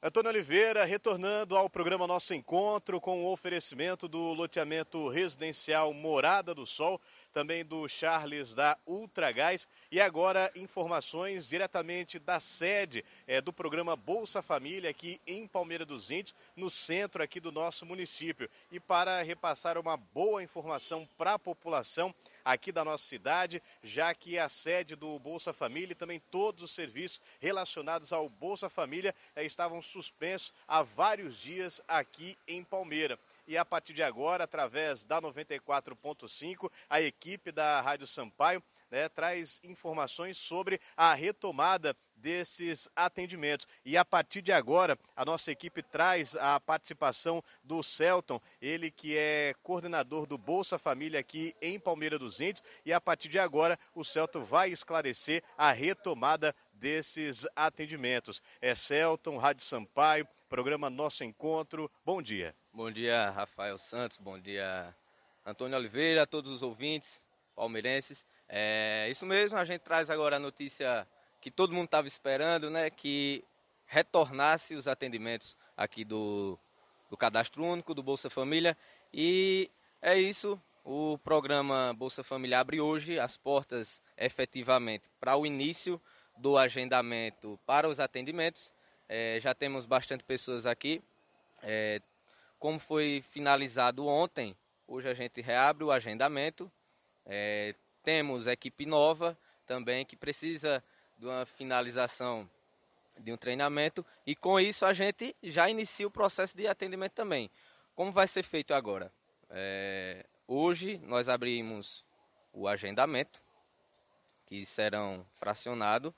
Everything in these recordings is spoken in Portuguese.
Antônio Oliveira, retornando ao programa Nosso Encontro com o oferecimento do loteamento residencial Morada do Sol, também do Charles da Ultragás. E agora informações diretamente da sede do programa Bolsa Família aqui em Palmeira dos Índios, no centro aqui do nosso município. E para repassar uma boa informação para a população aqui da nossa cidade, já que a sede do Bolsa Família e também todos os serviços relacionados ao Bolsa Família estavam suspensos há vários dias aqui em Palmeira. E a partir de agora, através da 94.5, a equipe da Rádio Sampaio traz informações sobre a retomada desses atendimentos. E a partir de agora, a nossa equipe traz a participação do Celton, ele que é coordenador do Bolsa Família aqui em Palmeira dos Índios, e a partir de agora o Celton vai esclarecer a retomada desses atendimentos. Celton, Rádio Sampaio, programa Nosso Encontro, bom dia. Bom dia, Rafael Santos, bom dia, Antônio Oliveira, a todos os ouvintes palmeirenses. Isso mesmo, a gente traz agora a notícia que todo mundo estava esperando, que retornasse os atendimentos aqui do Cadastro Único, do Bolsa Família. E é isso, o programa Bolsa Família abre hoje as portas efetivamente para o início do agendamento para os atendimentos. Já temos bastante pessoas aqui. Como foi finalizado ontem, hoje a gente reabre o agendamento. Temos equipe nova também que precisa de uma finalização de um treinamento, e com isso a gente já inicia o processo de atendimento também. Como vai ser feito agora? Hoje nós abrimos o agendamento, que serão fracionados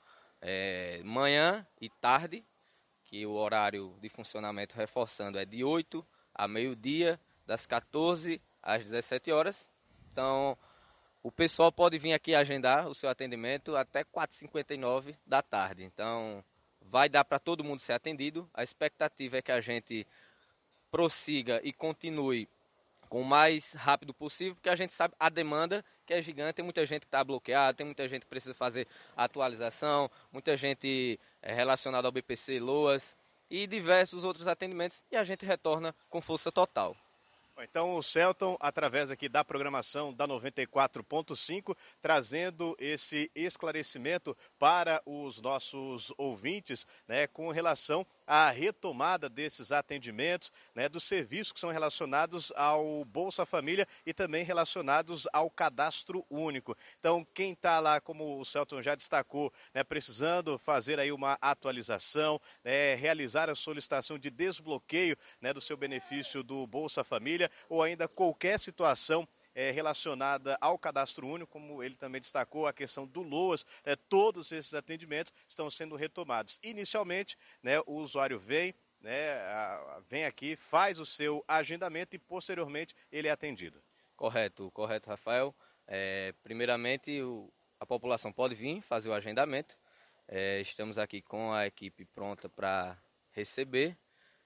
manhã e tarde, que o horário de funcionamento, reforçando, é de 8 a meio-dia, das 14 às 17 horas. Então, o pessoal pode vir aqui agendar o seu atendimento até 4h59 da tarde. Então, vai dar para todo mundo ser atendido. A expectativa é que a gente prossiga e continue com o mais rápido possível, porque a gente sabe a demanda que é gigante. Tem muita gente que está bloqueada, tem muita gente que precisa fazer atualização, muita gente relacionada ao BPC, LOAS e diversos outros atendimentos, e a gente retorna com força total. Então o Celton, através aqui da programação da 94.5, trazendo esse esclarecimento para os nossos ouvintes, com relação à retomada desses atendimentos, dos serviços que são relacionados ao Bolsa Família e também relacionados ao Cadastro Único. Então quem está lá, como o Celton já destacou, precisando fazer aí uma atualização, realizar a solicitação de desbloqueio do seu benefício do Bolsa Família, ou ainda qualquer situação relacionada ao Cadastro Único, como ele também destacou, a questão do LOAS, todos esses atendimentos estão sendo retomados. Inicialmente, o usuário vem aqui, faz o seu agendamento e posteriormente ele é atendido. Correto, Rafael. Primeiramente, a população pode vir fazer o agendamento. Estamos aqui com a equipe pronta para receber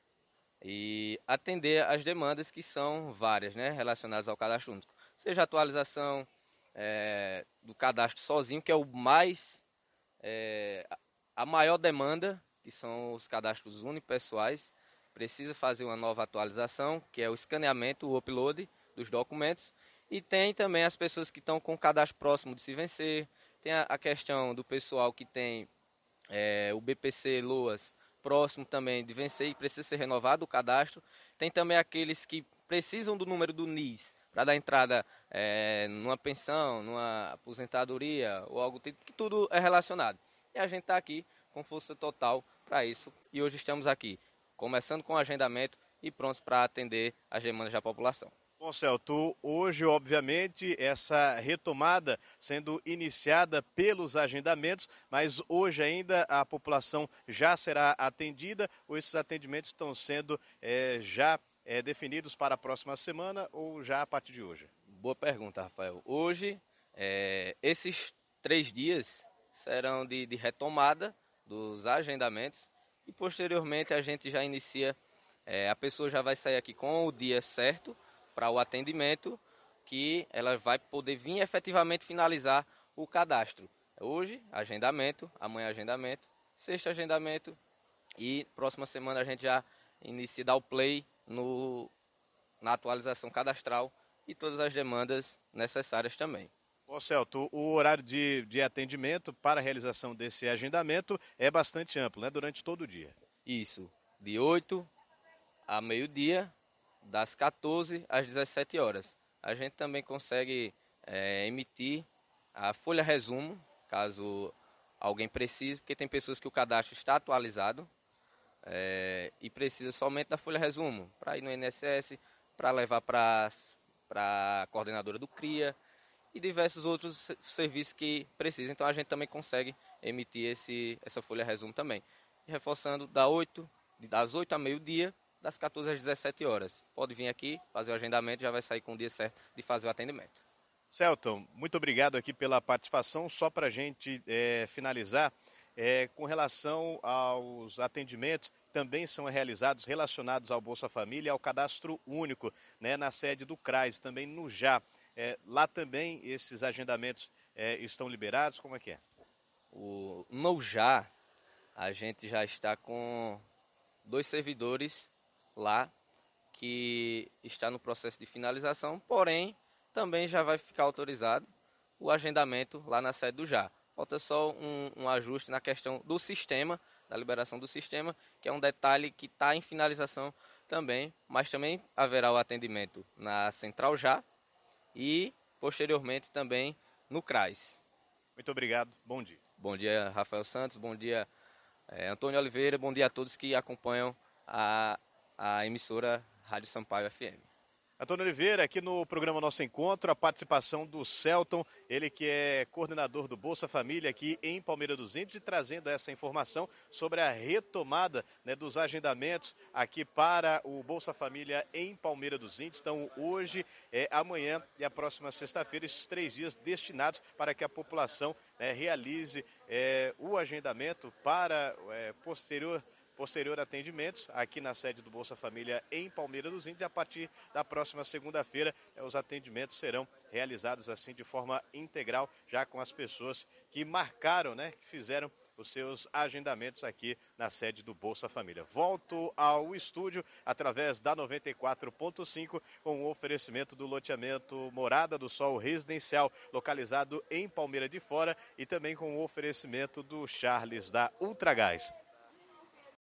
e atender as demandas, que são várias, relacionadas ao Cadastro Único. Seja a atualização do cadastro sozinho, que é a maior demanda, que são os cadastros unipessoais. Precisa fazer uma nova atualização, que é o escaneamento, o upload dos documentos. E tem também as pessoas que estão com o cadastro próximo de se vencer. Tem a questão do pessoal que tem o BPC, LOAS, próximo também de vencer e precisa ser renovado o cadastro. Tem também aqueles que precisam do número do NIS para dar entrada numa pensão, numa aposentadoria ou algo tipo, que tudo é relacionado. E a gente está aqui com força total para isso. E hoje estamos aqui, começando com o agendamento e prontos para atender as demandas da população. Bom, Celto, hoje, obviamente, essa retomada sendo iniciada pelos agendamentos, mas hoje ainda a população já será atendida, ou esses atendimentos estão sendo já definidos para a próxima semana ou já a partir de hoje? Boa pergunta, Rafael. Hoje, esses 3 dias serão de retomada dos agendamentos e posteriormente a gente já inicia, a pessoa já vai sair aqui com o dia certo para o atendimento, que ela vai poder vir efetivamente finalizar o cadastro. Hoje, agendamento, amanhã agendamento, sexta agendamento E próxima semana a gente já inicia dar o play na atualização cadastral e todas as demandas necessárias também. Ô Celto, o horário de atendimento para a realização desse agendamento é bastante amplo, né? Durante todo o dia. Isso, de 8 a meio-dia, das 14 às 17 horas. A gente também consegue emitir a folha resumo, caso alguém precise, porque tem pessoas que o cadastro está atualizado e precisa somente da folha resumo, para ir no INSS, para levar para a coordenadora do CRIA, e diversos outros serviços que precisam. Então a gente também consegue emitir essa folha resumo também. E reforçando, das 8 a meio-dia, das 14 às 17 horas. Pode vir aqui, fazer o agendamento, já vai sair com o dia certo de fazer o atendimento. Celton, muito obrigado aqui pela participação. Só para a gente finalizar, com relação aos atendimentos, também são realizados relacionados ao Bolsa Família, ao cadastro único, né, na sede do CRAS, também no JA. Lá também esses agendamentos estão liberados? Como é que é? No JA, a gente já está com 2 servidores lá que está no processo de finalização, porém também já vai ficar autorizado o agendamento lá na sede do JA. Falta só um ajuste na questão do sistema, da liberação do sistema, que é um detalhe que está em finalização também, mas também haverá o atendimento na Central JA, e posteriormente também no CRAS. Muito obrigado, bom dia. Bom dia, Rafael Santos, bom dia, Antônio Oliveira, bom dia a todos que acompanham a emissora Rádio Sampaio FM. Antônio Oliveira, aqui no programa Nosso Encontro, a participação do Celton, ele que é coordenador do Bolsa Família aqui em Palmeira dos Índios, e trazendo essa informação sobre a retomada, né, dos agendamentos aqui para o Bolsa Família em Palmeira dos Índios. Então hoje, amanhã e a próxima sexta-feira, esses 3 dias destinados para que a população, né, realize o agendamento para posterior atendimentos aqui na sede do Bolsa Família em Palmeira dos Índios, e a partir da próxima segunda-feira os atendimentos serão realizados assim de forma integral, já com as pessoas que marcaram, né, que fizeram os seus agendamentos aqui na sede do Bolsa Família. Volto ao estúdio através da 94.5 com o oferecimento do loteamento Morada do Sol residencial, localizado em Palmeira de Fora, e também com o oferecimento do Charles da Ultragás.